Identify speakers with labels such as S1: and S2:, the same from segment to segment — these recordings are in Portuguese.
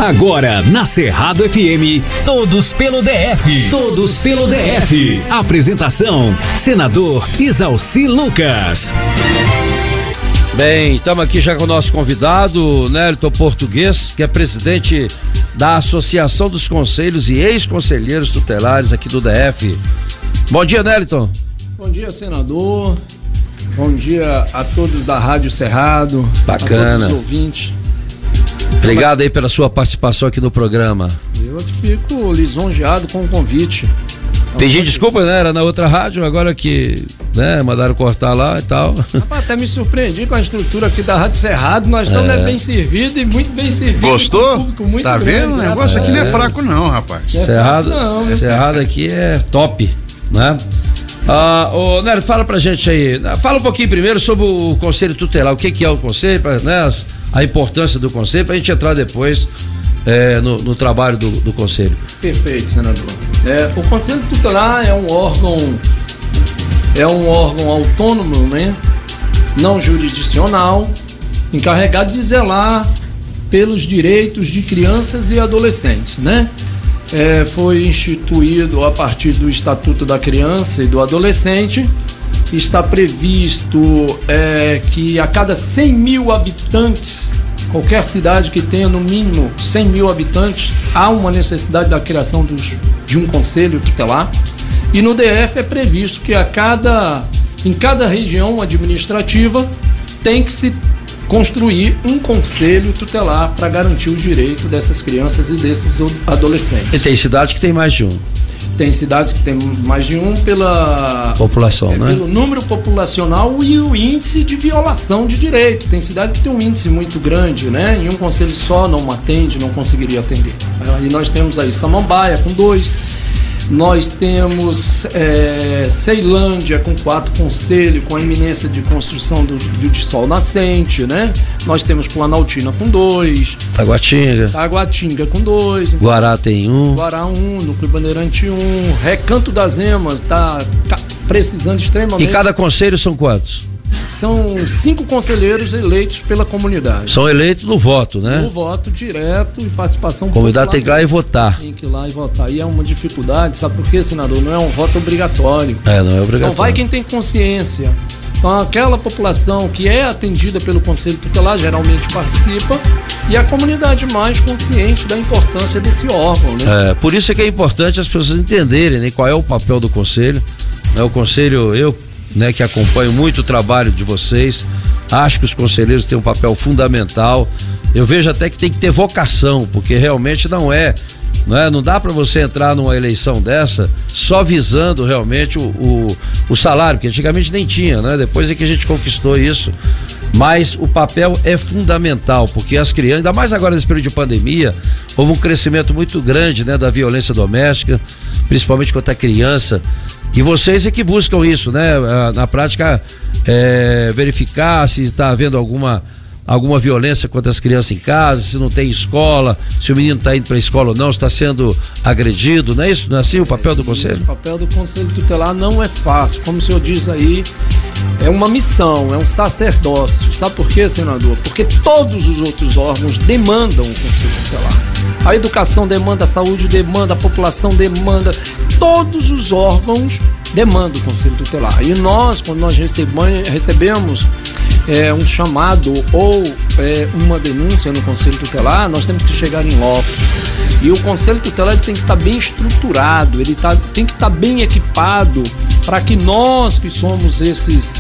S1: Agora, na Cerrado FM, todos pelo DF. Todos pelo DF. Apresentação, senador Isalci Lucas.
S2: Bem, estamos aqui já com o nosso convidado, Nélito Português, que é presidente da Associação dos Conselhos e Ex-Conselheiros Tutelares aqui do DF. Bom dia, Nélito.
S3: Bom dia, senador. Bom dia a todos da Rádio Cerrado.
S2: Bacana.
S3: A todos os ouvintes.
S2: Obrigado aí pela sua participação aqui no programa.
S3: Eu fico lisonjeado com o convite.
S2: Pedi desculpa, né? Era na outra rádio, agora que, né, mandaram cortar lá e tal.
S3: Até me surpreendi com a estrutura aqui da Rádio Cerrado. Nós estamos bem servidos e muito bem servidos.
S4: Gostou?
S3: Muito
S4: tá
S3: grande,
S4: vendo? O negócio aqui não é fraco não, rapaz.
S2: Cerrado aqui é top, né? Ô Nélio, fala pra gente aí, fala um pouquinho primeiro sobre o Conselho Tutelar, o que é o Conselho, né, a importância do Conselho, pra gente entrar depois no trabalho do Conselho.
S3: Perfeito, senador. O Conselho Tutelar é um órgão autônomo, né, não jurisdicional, encarregado de zelar pelos direitos de crianças e adolescentes, né? Foi instituído a partir do Estatuto da Criança e do Adolescente. Está previsto que a cada 100 mil habitantes, qualquer cidade que tenha no mínimo 100 mil habitantes, há uma necessidade da criação de um conselho tutelar. E no DF é previsto que em cada região administrativa tem que se construir um conselho tutelar para garantir os direitos dessas crianças e desses adolescentes.
S2: E tem cidades que tem mais de um.
S3: Tem cidades que tem mais de um pela
S2: população, né?
S3: Pelo número populacional e o índice de violação de direito. Tem cidade que tem um índice muito grande, né? E um conselho só não atende, não conseguiria atender. E nós temos aí Samambaia com 2. Nós temos Ceilândia com 4 conselhos, com a iminência de construção de sol nascente, né? Nós temos Planaltina com 2. Taguatinga com 2. Então,
S2: Guará tem 1.
S3: Guará 1, Núcleo Bandeirante 1. Recanto das Emas está precisando extremamente.
S2: E cada conselho são quantos?
S3: São 5 conselheiros eleitos pela comunidade.
S2: São eleitos no voto, né?
S3: No voto direto e participação popular.
S2: A comunidade tem que ir lá e votar.
S3: Tem que ir lá e votar. E é uma dificuldade, sabe por quê, senador? Não é um voto obrigatório.
S2: Não é obrigatório.
S3: Então vai quem tem consciência. Então aquela população que é atendida pelo Conselho Tutelar geralmente participa, e a comunidade mais consciente da importância desse órgão, né?
S2: Por isso é que é importante as pessoas entenderem, né, qual é o papel do Conselho. O Conselho, que acompanho muito o trabalho de vocês, acho que os conselheiros têm um papel fundamental. Eu vejo até que tem que ter vocação, porque realmente não dá para você entrar numa eleição dessa só visando realmente o salário, porque antigamente nem tinha, né? Depois é que a gente conquistou isso, mas o papel é fundamental, porque as crianças, ainda mais agora nesse período de pandemia, houve um crescimento muito grande, né, da violência doméstica, principalmente contra a criança. E vocês é que buscam isso, né? Na prática, verificar se está havendo alguma violência contra as crianças em casa, se não tem escola, se o menino está indo para a escola ou não, está sendo agredido, não é isso? Não é assim o papel do Conselho?
S3: O papel do Conselho Tutelar não é fácil, como o senhor diz aí, é uma missão, é um sacerdócio. Sabe por quê, senador? Porque todos os outros órgãos demandam o Conselho Tutelar. A educação demanda, a saúde demanda, a população demanda, todos os órgãos demandam o Conselho Tutelar. E nós, quando nós recebemos um chamado ou uma denúncia no Conselho Tutelar, nós temos que chegar em loco. E o Conselho Tutelar tem que estar bem estruturado, tem que estar bem equipado para que nós, que somos esses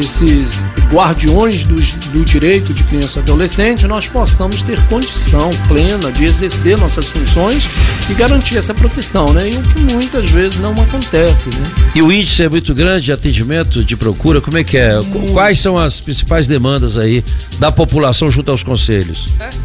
S3: guardiões do direito de criança e adolescente, nós possamos ter condição plena de exercer nossas funções e garantir essa proteção, né? E o que muitas vezes não acontece, né?
S2: E o índice é muito grande de atendimento, de procura, como é que é? Quais são as principais demandas aí da população junto aos conselhos?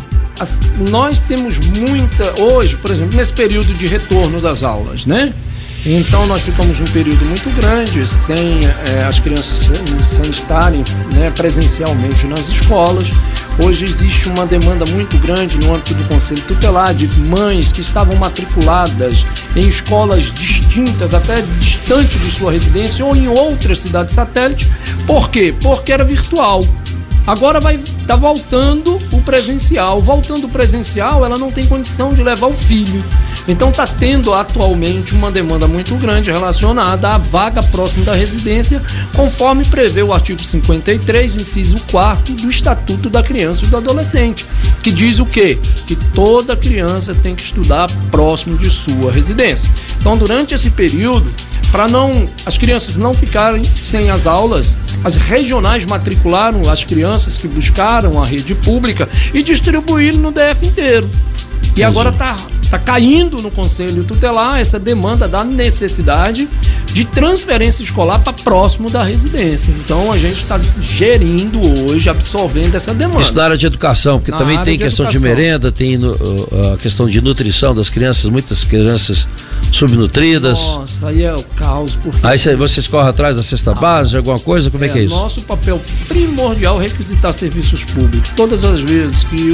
S3: Nós temos hoje, por exemplo, nesse período de retorno das aulas, né? Então nós ficamos um período muito grande sem as crianças sem estarem, né, presencialmente nas escolas. Hoje existe uma demanda muito grande no âmbito do Conselho Tutelar de mães que estavam matriculadas em escolas distintas, até distante de sua residência ou em outra cidade satélite. Por quê? Porque era virtual. Agora tá voltando o presencial. Voltando o presencial, ela não tem condição de levar o filho. Então tá tendo atualmente uma demanda muito grande relacionada à vaga próximo da residência, conforme prevê o artigo 53, inciso 4º do Estatuto da Criança e do Adolescente, que diz o quê? Que toda criança tem que estudar próximo de sua residência. Então, durante esse período, para as crianças não ficarem sem as aulas, as regionais matricularam as crianças que buscaram a rede pública e distribuíram no DF inteiro. E agora está caindo no Conselho Tutelar essa demanda da necessidade de transferência escolar para próximo da residência. Então a gente está gerindo hoje, absorvendo essa demanda.
S2: Isso na área de educação, porque também tem questão de merenda, tem a questão de nutrição das crianças, muitas crianças subnutridas.
S3: Nossa, aí é o caos. Porque
S2: aí vocês correm atrás da cesta base, alguma coisa? Como é que é isso?
S3: Nosso papel primordial é requisitar serviços públicos. Todas as vezes que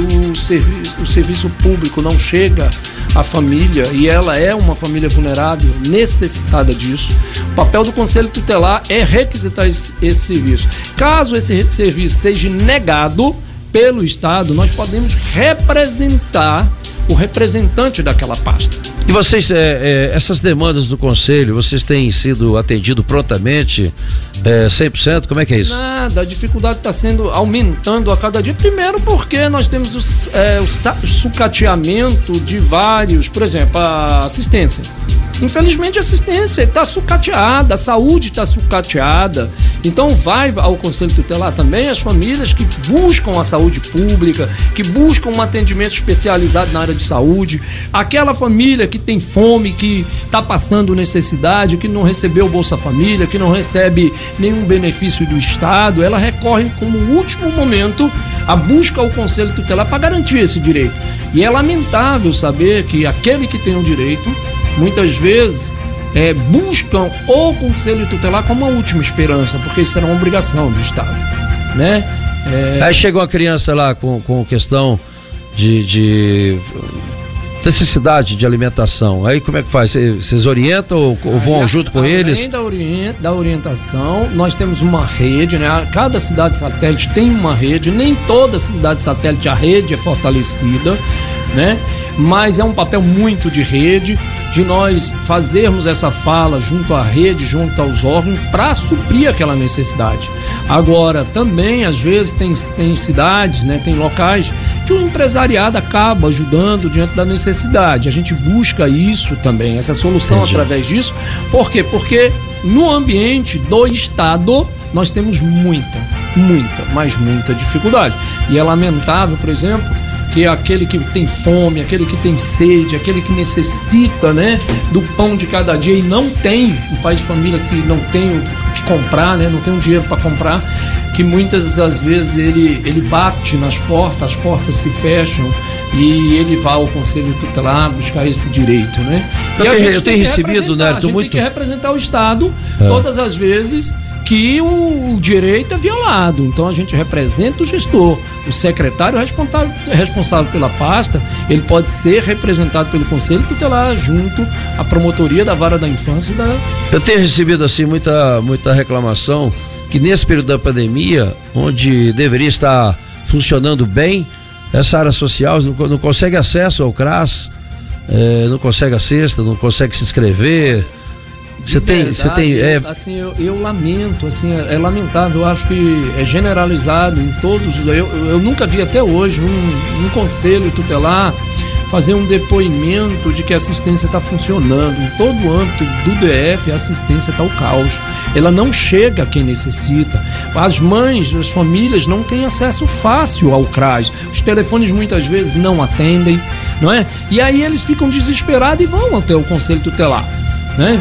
S3: o serviço público não chega à família, e ela é uma família vulnerável, necessitada disso, o papel do Conselho Tutelar é requisitar esse serviço. Caso esse serviço seja negado pelo Estado, nós podemos representar o representante daquela pasta.
S2: E vocês, essas demandas do Conselho, vocês têm sido atendidos prontamente, 100%? Como é que é isso?
S3: Nada, a dificuldade está aumentando a cada dia. Primeiro porque nós temos o sucateamento de vários, por exemplo, a assistência. Infelizmente a assistência está sucateada, a saúde está sucateada. Então vai ao Conselho Tutelar também as famílias que buscam a saúde pública, que buscam um atendimento especializado na área de saúde, aquela família que tem fome, que está passando necessidade, que não recebeu Bolsa Família, que não recebe nenhum benefício do Estado, ela recorre como último momento a busca ao Conselho Tutelar para garantir esse direito. E é lamentável saber que aquele que tem o direito, muitas vezes buscam o Conselho Tutelar como a última esperança, porque isso era uma obrigação do Estado, né?
S2: Aí chega uma criança lá com questão de necessidade de alimentação, aí como é que faz? Vocês orientam ou vão junto com eles?
S3: Além da orientação, nós temos uma rede, né? Cada cidade satélite tem uma rede, nem toda cidade satélite a rede é fortalecida, né? Mas é um papel muito de rede, de nós fazermos essa fala junto à rede, junto aos órgãos, para suprir aquela necessidade. Agora, também, às vezes, tem cidades, né, tem locais que o empresariado acaba ajudando diante da necessidade. A gente busca isso também, essa solução. Entendi. Através disso. Por quê? Porque no ambiente do Estado nós temos muita dificuldade. E é lamentável, por exemplo, que aquele que tem fome, aquele que tem sede, aquele que necessita, né, do pão de cada dia e não tem, um pai de família que não tem o que comprar, né, não tem o dinheiro para comprar, que muitas das vezes ele bate nas portas, as portas se fecham e ele vai ao Conselho Tutelar buscar esse direito, né?
S2: Eu tenho recebido, né,
S3: tem que representar o Estado todas as vezes que o direito é violado. Então a gente representa o gestor, o secretário responsável pela pasta, ele pode ser representado pelo Conselho Tutelar junto à promotoria da Vara da Infância.
S2: Eu tenho recebido assim muita reclamação que nesse período da pandemia, onde deveria estar funcionando bem, essa área social não consegue acesso ao CRAS, não consegue a cesta, não consegue se inscrever. Você tem
S3: eu lamento, assim, é lamentável, eu acho que é generalizado em todos, eu nunca vi até hoje um Conselho Tutelar fazer um depoimento de que a assistência está funcionando. Em todo o âmbito do DF, a assistência está o caos, ela não chega a quem necessita, as mães, as famílias não têm acesso fácil ao CRAS, os telefones muitas vezes não atendem, não é? E aí eles ficam desesperados e vão até o Conselho Tutelar, né?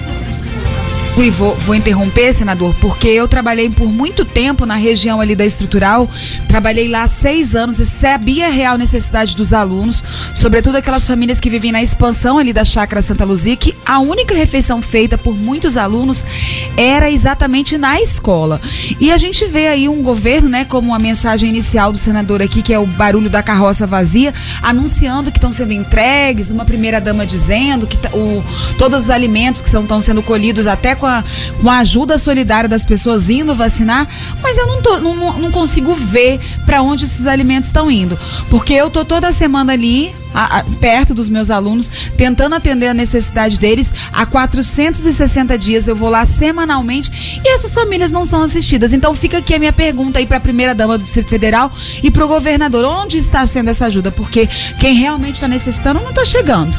S5: E vou interromper, senador, porque eu trabalhei por muito tempo na região ali da Estrutural, trabalhei lá 6 anos e sabia a real necessidade dos alunos, sobretudo aquelas famílias que vivem na expansão ali da Chácara Santa Luzia, que a única refeição feita por muitos alunos era exatamente na escola. E a gente vê aí um governo, né, como a mensagem inicial do senador aqui, que é o barulho da carroça vazia, anunciando que estão sendo entregues, uma primeira dama dizendo que todos os alimentos que estão sendo colhidos até com a ajuda solidária das pessoas indo vacinar, mas eu não consigo ver para onde esses alimentos estão indo, porque eu tô toda semana ali perto dos meus alunos, tentando atender a necessidade deles. Há 460 dias eu vou lá semanalmente e essas famílias não são assistidas. Então fica aqui a minha pergunta aí para a primeira-dama do Distrito Federal e para o governador: onde está sendo essa ajuda? Porque quem realmente está necessitando não está chegando.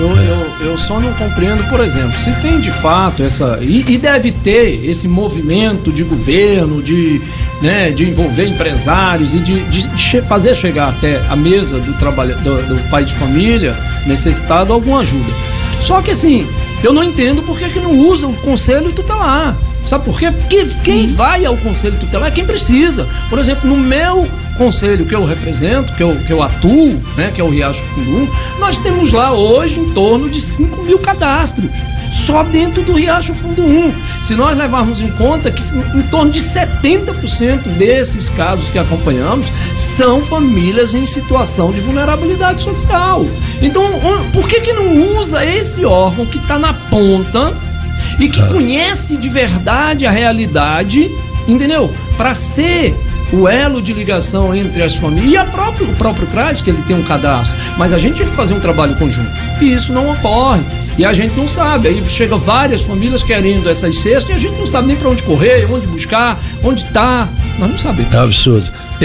S3: Eu só não compreendo, por exemplo, se tem de fato essa, e deve ter esse movimento de governo, de envolver empresários e de fazer chegar até a mesa do do pai de família necessitado alguma ajuda. Só que assim, eu não entendo por que não usa o conselho tutelar. Sabe por quê? Porque quem vai ao conselho tutelar é quem precisa. Por exemplo, no meu conselho que eu represento, que eu atuo, né, que é o Riacho Fundo 1, nós temos lá hoje em torno de 5 mil cadastros, só dentro do Riacho Fundo 1. Se nós levarmos em conta que em torno de 70% desses casos que acompanhamos são famílias em situação de vulnerabilidade social. Então, por que não usa esse órgão que está na ponta e que conhece de verdade a realidade, entendeu? Para ser o elo de ligação entre as famílias e o próprio CRAS, que ele tem um cadastro. Mas a gente tem que fazer um trabalho conjunto e isso não ocorre. E a gente não sabe, aí chega várias famílias querendo essas cestas e a gente não sabe nem para onde correr, onde buscar, onde tá, nós não sabemos.
S2: É absurdo.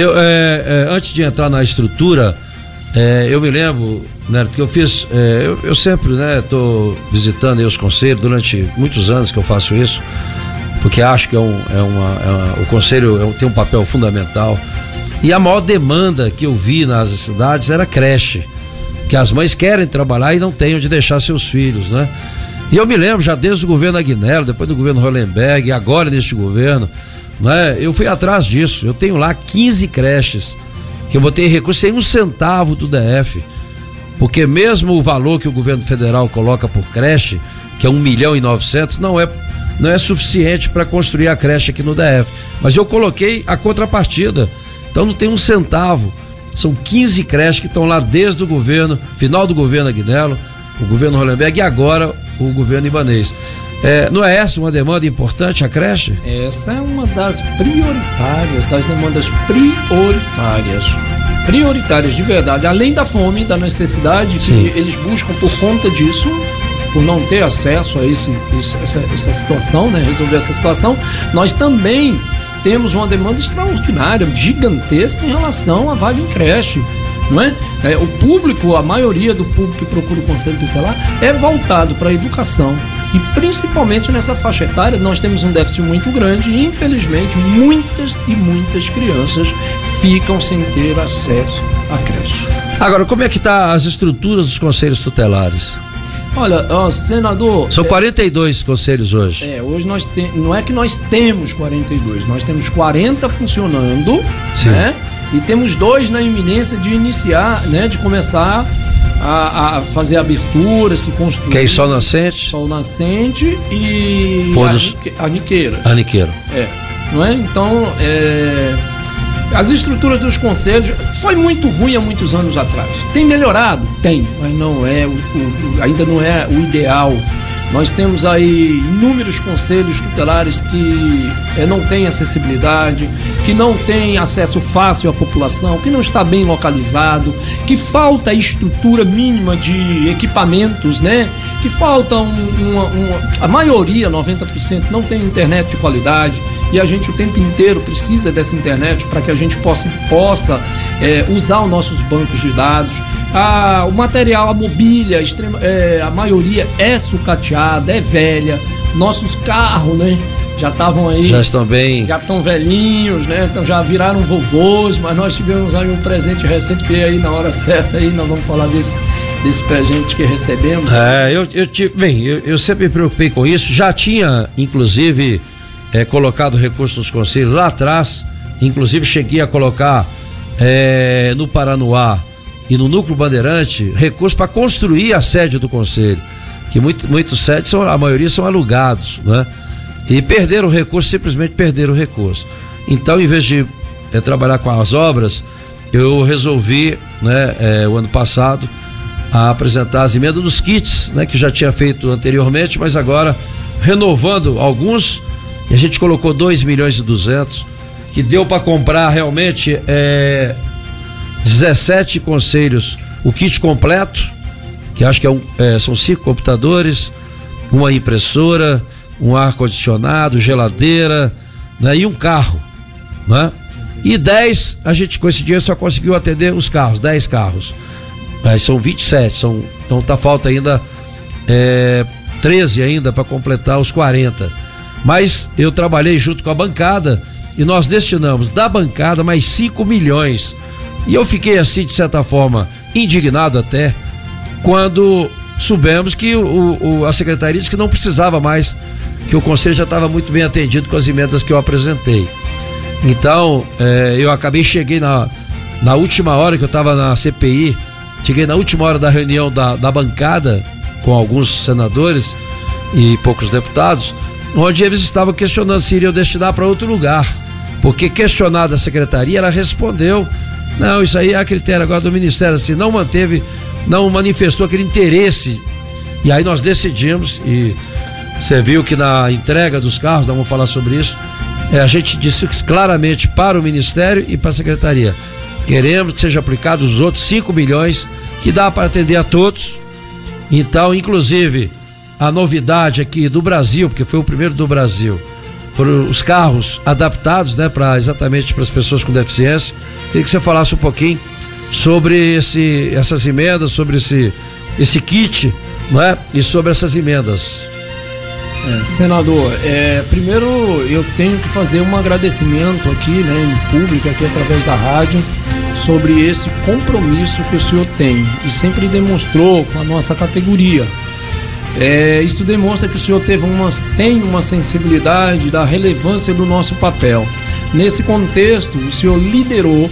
S2: Antes de entrar na estrutura, eu me lembro, né, porque eu fiz, eu sempre, né, tô visitando aí os conselhos durante muitos anos que eu faço isso, porque acho que o conselho tem um papel fundamental. E a maior demanda que eu vi nas cidades era creche, que as mães querem trabalhar e não têm onde deixar seus filhos, né? E eu me lembro já desde o governo Aguinaldo, depois do governo Hollenberg e agora neste governo, né? Eu fui atrás disso. Eu tenho lá 15 creches que eu botei recurso sem um centavo do DF, porque mesmo o valor que o governo federal coloca por creche, que é 1.900.000, não é suficiente para construir a creche aqui no DF, mas eu coloquei a contrapartida, então não tem um centavo. São 15 creches que estão lá desde o governo, final do governo Aguinaldo, o governo Hollenberg e agora o governo Ibanez. Não é essa uma demanda importante, a creche?
S3: Essa é uma das prioritárias, das demandas prioritárias de verdade, além da fome, da necessidade que eles buscam por conta disso, por não ter acesso a essa situação, né, resolver essa situação. Nós também temos uma demanda extraordinária, gigantesca em relação à vaga em creche, não é? O público, a maioria do público que procura o Conselho Tutelar é voltado para a educação e principalmente nessa faixa etária nós temos um déficit muito grande e infelizmente muitas e muitas crianças ficam sem ter acesso à creche.
S2: Agora, como é que tá as estruturas dos conselhos tutelares?
S3: Olha, senador...
S2: São 42 conselhos hoje.
S3: Hoje não é que nós temos 42, nós temos 40 funcionando, né? E temos 2 na iminência de iniciar, né? De começar a fazer a abertura, se construir.
S2: Que é Sol Nascente?
S3: Sol Nascente e Aniqueira.
S2: Aniqueira.
S3: Não é? Então, as estruturas dos conselhos foi muito ruim há muitos anos atrás. Tem melhorado? Tem, mas não é ainda não é o ideal. Nós temos aí inúmeros conselhos tutelares que não têm acessibilidade, que não têm acesso fácil à população, que não está bem localizado, que falta estrutura mínima de equipamentos, né? Que falta a maioria, 90%, não tem internet de qualidade e a gente o tempo inteiro precisa dessa internet para que a gente possa usar os nossos bancos de dados. O material, a mobília, a maioria é sucateada, é velha. Nossos carros, né? Já estavam aí.
S2: Já estão bem.
S3: Já estão velhinhos, né? Então já viraram vovôs, mas nós tivemos aí um presente recente que aí na hora certa aí nós vamos falar desse presente que recebemos.
S2: Eu sempre me preocupei com isso. Já tinha, inclusive, colocado recursos nos conselhos lá atrás. Inclusive cheguei a colocar no Paranoá e no Núcleo Bandeirante recursos para construir a sede do conselho, que muitos sedes a maioria são alugados, né? E perderam o recurso, simplesmente perderam o recurso. Então, em vez de trabalhar com as obras, eu resolvi, né, o ano passado, a apresentar as emendas dos kits, né, que já tinha feito anteriormente, mas agora renovando alguns, e a gente colocou 2.200.000, que deu para comprar realmente 17 conselhos, o kit completo, que acho que são 5 computadores, uma impressora, um ar-condicionado, geladeira, né, e um carro, né? E 10, a gente com esse dinheiro só conseguiu atender os carros, 10 carros. Aí são 27, então falta ainda 13 ainda para completar os 40. Mas eu trabalhei junto com a bancada e nós destinamos da bancada mais 5 milhões. E eu fiquei assim, de certa forma, indignado até, quando soubemos que a secretaria disse que não precisava mais, que o conselho já estava muito bem atendido com as emendas que eu apresentei. Então, cheguei na última hora que eu estava na CPI, cheguei na última hora da reunião da bancada, com alguns senadores e poucos deputados, onde eles estavam questionando se iriam destinar para outro lugar, porque questionada a secretaria, ela respondeu: não, isso aí é a critério agora do Ministério, assim, não manifestou aquele interesse. E aí nós decidimos, e você viu que na entrega dos carros, nós vamos falar sobre isso, a gente disse claramente para o Ministério e para a Secretaria: queremos que seja aplicados os outros 5 milhões, que dá para atender a todos. Então, inclusive, a novidade aqui do Brasil, porque foi o primeiro do Brasil, foram os carros adaptados, né, exatamente para as pessoas com deficiência. Queria que você falasse um pouquinho sobre essas emendas, sobre esse kit, não é? E sobre essas emendas.
S3: Senador, primeiro eu tenho que fazer um agradecimento aqui, né, em público, aqui através da rádio, sobre esse compromisso que o senhor tem e sempre demonstrou com a nossa categoria. Isso demonstra que o senhor tem uma sensibilidade da relevância do nosso papel. Nesse contexto, o senhor liderou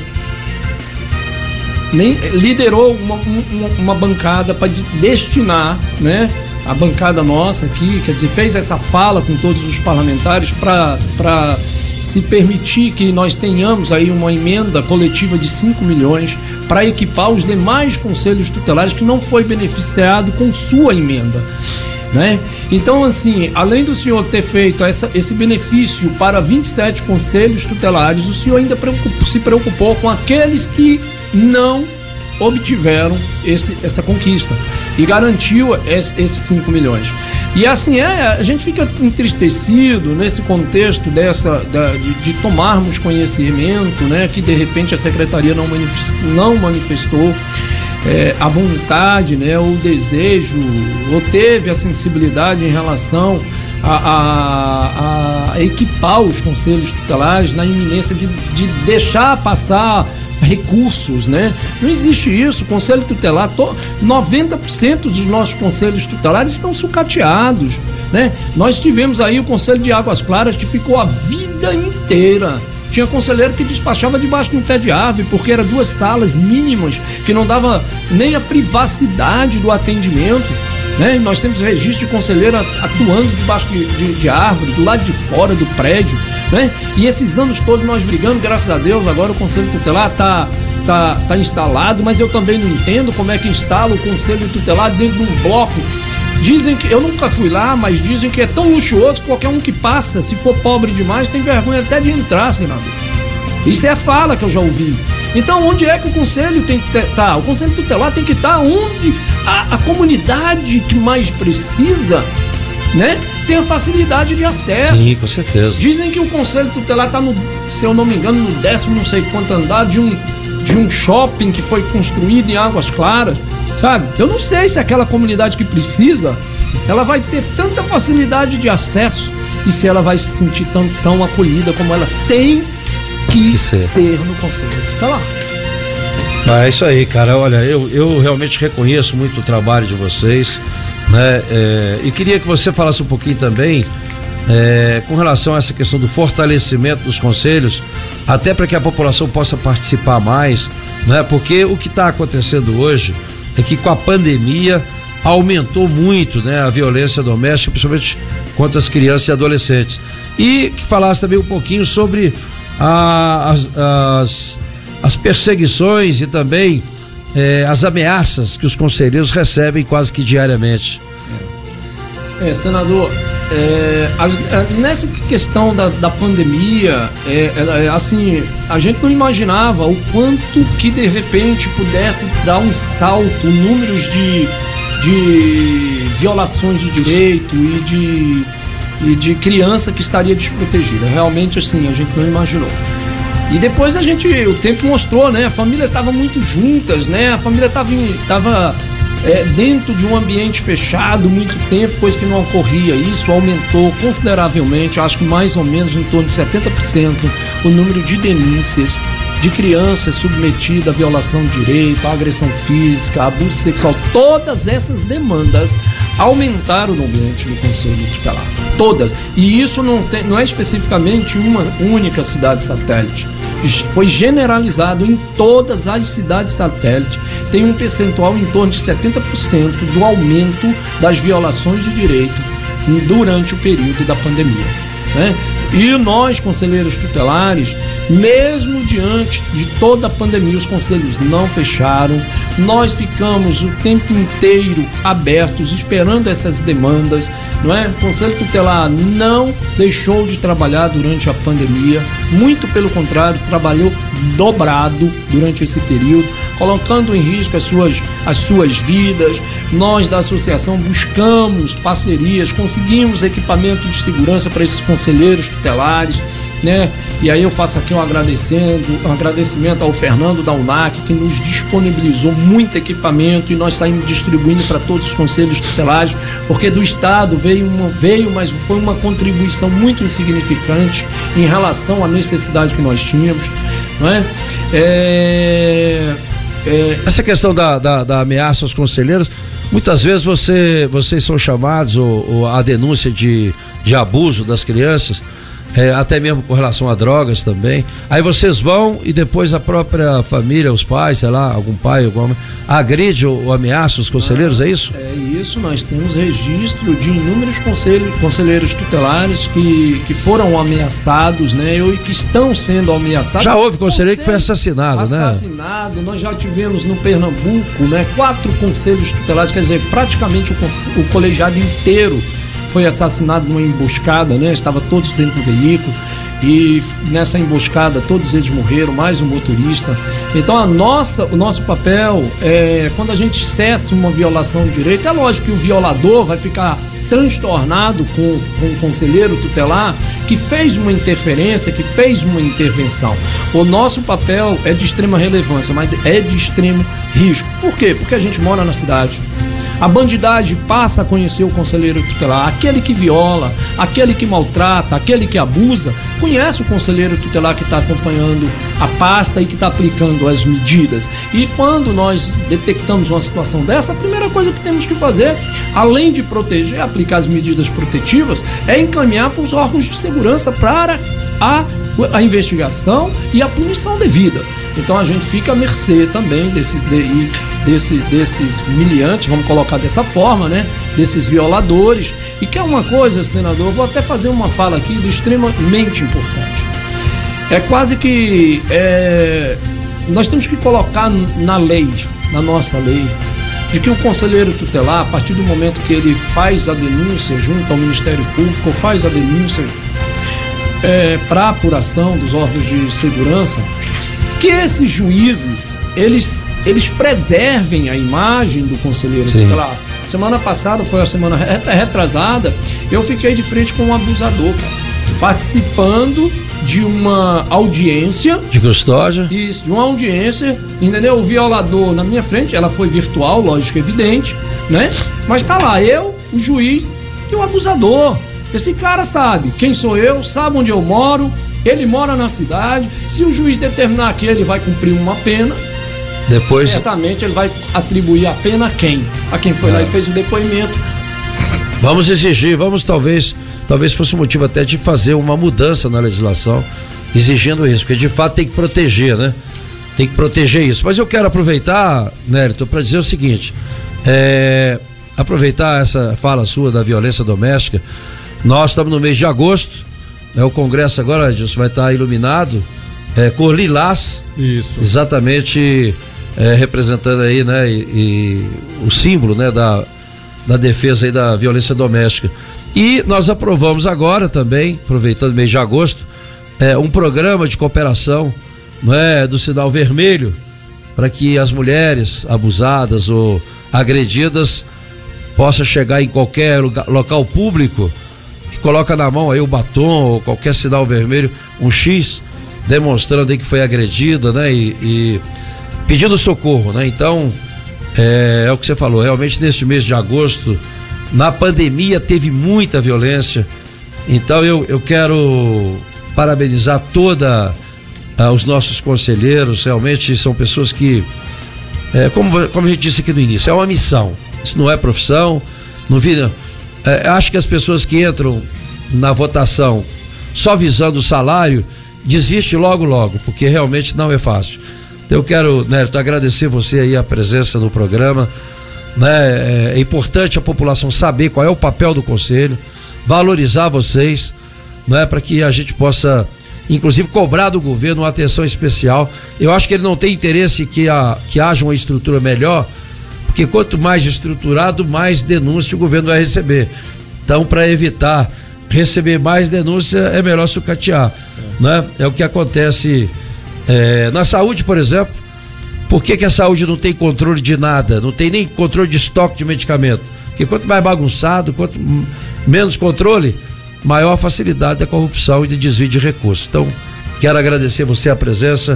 S3: uma bancada para destinar, né, a bancada nossa aqui, quer dizer, fez essa fala com todos os parlamentares para se permitir que nós tenhamos aí uma emenda coletiva de 5 milhões para equipar os demais conselhos tutelares que não foi beneficiado com sua emenda, né? Então, assim, além do senhor ter feito esse benefício para 27 conselhos tutelares, o senhor ainda se preocupou com aqueles que não obtiveram essa conquista e garantiu esses 5 milhões. E assim, a gente fica entristecido nesse contexto de tomarmos conhecimento, né, que de repente a secretaria não manifestou a vontade, né, o desejo, ou teve a sensibilidade em relação a equipar os conselhos tutelares na iminência de deixar passar recursos, né? Não existe isso. O conselho tutelar, 90% dos nossos conselhos tutelares estão sucateados, né? Nós tivemos aí o conselho de Águas Claras, que ficou a vida inteira. Tinha conselheiro que despachava debaixo de um pé de árvore, porque eram 2 salas mínimas, que não dava nem a privacidade do atendimento, né? Nós temos registro de conselheiro atuando debaixo de árvore, do lado de fora do prédio, né? E esses anos todos nós brigando, graças a Deus, agora o conselho tutelar tá instalado, mas eu também não entendo como é que instala o conselho tutelar dentro de um bloco. Dizem que, eu nunca fui lá, mas dizem que é tão luxuoso que qualquer um que passa, se for pobre demais, tem vergonha até de entrar, senador. Isso é a fala que eu já ouvi. Então, onde é que o conselho tem que estar? O conselho tutelar tem que estar onde a comunidade que mais precisa, né, tem a facilidade de acesso.
S2: Sim, com certeza.
S3: Dizem que o conselho tutelar está, se eu não me engano, no 10º não sei quanto andar de um shopping que foi construído em Águas Claras, sabe? Eu não sei se aquela comunidade que precisa, ela vai ter tanta facilidade de acesso e se ela vai se sentir tão acolhida como ela tem que ser no conselho tutelar.
S2: É isso aí, cara. Olha, eu realmente reconheço muito o trabalho de vocês, né? E queria que você falasse um pouquinho também com relação a essa questão do fortalecimento dos conselhos, até para que a população possa participar mais, né? Porque o que está acontecendo hoje é que com a pandemia aumentou muito, né, a violência doméstica, principalmente contra as crianças e adolescentes. E que falasse também um pouquinho sobre as perseguições e também as ameaças que os conselheiros recebem quase que diariamente.
S3: Senador, nessa questão da pandemia, assim, a gente não imaginava o quanto que de repente pudesse dar um salto, números de violações de direito e de criança que estaria desprotegida. Realmente, assim, a gente não imaginou. E depois o tempo mostrou, né? A família estava muito juntas, né? A família estava dentro de um ambiente fechado muito tempo, coisa que não ocorria. Isso aumentou consideravelmente, acho que mais ou menos em torno de 70% o número de denúncias de crianças submetidas à violação de direito, à agressão física, a abuso sexual. Todas essas demandas aumentaram no ambiente do Conselho Tutelar. Todas. E isso não é especificamente uma única cidade satélite. Foi generalizado em todas as cidades satélite. Tem um percentual em torno de 70% do aumento das violações de direito durante o período da pandemia, né? E nós, conselheiros tutelares, mesmo diante de toda a pandemia, os conselhos não fecharam. Nós ficamos o tempo inteiro abertos, esperando essas demandas, não é? O Conselho Tutelar não deixou de trabalhar durante a pandemia, muito pelo contrário, trabalhou dobrado durante esse período, colocando em risco as suas vidas. Nós da associação buscamos parcerias, conseguimos equipamento de segurança para esses conselheiros tutelares, né? E aí eu faço aqui um agradecimento ao Fernando da UNAC, que nos disponibilizou muito equipamento e nós saímos distribuindo para todos os conselhos tutelares, porque do Estado veio, mas foi uma contribuição muito insignificante em relação à necessidade que nós tínhamos, não é?
S2: Essa questão da ameaça aos conselheiros, muitas vezes vocês são chamados ou a denúncia de abuso das crianças, até mesmo com relação a drogas também. Aí vocês vão e depois a própria família, os pais, sei lá, algum pai, alguma mãe, agride ou ameaça os conselheiros, é isso?
S3: É isso, nós temos registro de inúmeros conselheiros tutelares que foram ameaçados, né? E que estão sendo ameaçados.
S2: Já houve conselheiro que foi assassinado, né?
S3: Assassinado, nós já tivemos no Pernambuco, né? 4 conselhos tutelares, quer dizer, praticamente o colegiado inteiro foi assassinado numa emboscada, né? Estava todos dentro do veículo e nessa emboscada todos eles morreram, mais um motorista. Então o nosso papel é, quando a gente cessa uma violação de direito, é lógico que o violador vai ficar transtornado com o conselheiro tutelar que fez uma interferência, que fez uma intervenção. O nosso papel é de extrema relevância, mas é de extremo risco. Por quê? Porque a gente mora na cidade. A bandidagem passa a conhecer o conselheiro tutelar. Aquele que viola, aquele que maltrata, aquele que abusa, conhece o conselheiro tutelar que está acompanhando a pasta e que está aplicando as medidas. E quando nós detectamos uma situação dessa, a primeira coisa que temos que fazer, além de proteger, aplicar as medidas protetivas, é encaminhar para os órgãos de segurança para a investigação e a punição devida. Então a gente fica à mercê também desses miliantes, vamos colocar dessa forma, né? Desses violadores. E que é uma coisa, senador, eu vou até fazer uma fala aqui extremamente importante. É quase que nós temos que colocar na lei, na nossa lei, de que o conselheiro tutelar, a partir do momento que ele faz a denúncia junto ao Ministério Público, ou faz a denúncia para apuração dos órgãos de segurança, que esses juízes, eles preservem a imagem do conselheiro tutelar. Semana passada, foi a semana retrasada, eu fiquei de frente com um abusador, cara, participando de uma audiência.
S2: De custódia?
S3: Isso, de uma audiência, entendeu? O violador na minha frente, ela foi virtual, lógico, evidente, né? Mas tá lá, eu, o juiz e o abusador. Esse cara sabe quem sou eu, sabe onde eu moro, ele mora na cidade. Se o juiz determinar que ele vai cumprir uma pena, depois certamente ele vai atribuir a pena a quem? A quem foi lá e fez o depoimento.
S2: Vamos exigir, talvez fosse o motivo até de fazer uma mudança na legislação, exigindo isso, porque de fato tem que proteger, né? Tem que proteger isso. Mas eu quero aproveitar, Nérito, para dizer o seguinte, aproveitar essa fala sua da violência doméstica. Nós estamos no mês de agosto, né? O Congresso agora, Edilson, vai estar iluminado cor lilás. Isso. Exatamente, representando aí, né? E o símbolo, né? da defesa aí da violência doméstica. E nós aprovamos agora também, aproveitando o mês de agosto, um programa de cooperação, não é, do Sinal Vermelho, para que as mulheres abusadas ou agredidas possam chegar em qualquer local público e coloca na mão aí o batom ou qualquer sinal vermelho, um X, demonstrando aí que foi agredida, né? E pedindo socorro, né? Então, é o que você falou, realmente neste mês de agosto, na pandemia teve muita violência, então eu quero parabenizar os nossos conselheiros, realmente são pessoas que, como a gente disse aqui no início, é uma missão, isso não é profissão, não vira. Acho que as pessoas que entram na votação só visando o salário, desiste logo, porque realmente não é fácil. Então eu quero, Nélito, agradecer você aí a presença no programa, né? É importante a população saber qual é o papel do conselho, valorizar vocês, né? Para que a gente possa, inclusive, cobrar do governo uma atenção especial. Eu acho que ele não tem interesse que haja uma estrutura melhor, porque quanto mais estruturado, mais denúncia o governo vai receber. Então, para evitar receber mais denúncia, é melhor sucatear, né? É o que acontece na saúde, por exemplo. Por que a saúde não tem controle de nada? Não tem nem controle de estoque de medicamento? Porque quanto mais bagunçado, quanto menos controle, maior a facilidade da corrupção e de desvio de recursos. Então, quero agradecer você a presença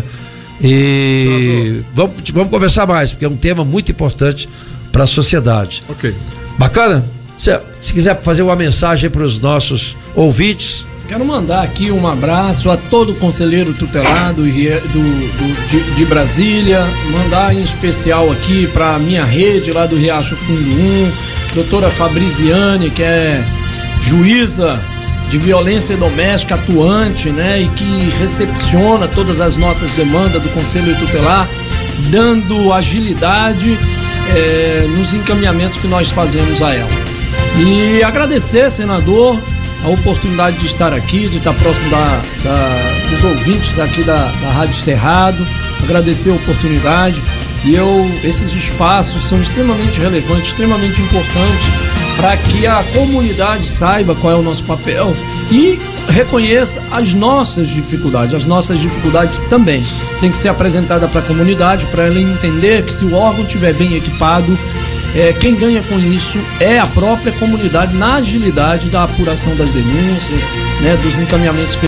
S2: e vamos conversar mais, porque é um tema muito importante para a sociedade.
S4: Ok.
S2: Bacana? Se quiser fazer uma mensagem para os ouvintes.
S3: Quero mandar aqui um abraço a todo conselheiro tutelado de Brasília, mandar em especial aqui para a minha rede lá do Riacho Fundo 1, doutora Fabriciane, que é juíza de violência doméstica atuante, né, e que recepciona todas as nossas demandas do Conselho Tutelar, dando agilidade nos encaminhamentos que nós fazemos a ela. E agradecer, senador, a oportunidade de estar aqui, de estar próximo dos ouvintes aqui da Rádio Cerrado, agradecer a oportunidade. E esses espaços são extremamente relevantes, extremamente importantes para que a comunidade saiba qual é o nosso papel e reconheça as nossas dificuldades também. Tem que ser apresentada para a comunidade, para ela entender que se o órgão estiver bem equipado, quem ganha com isso é a própria comunidade na agilidade da apuração das denúncias, né, dos encaminhamentos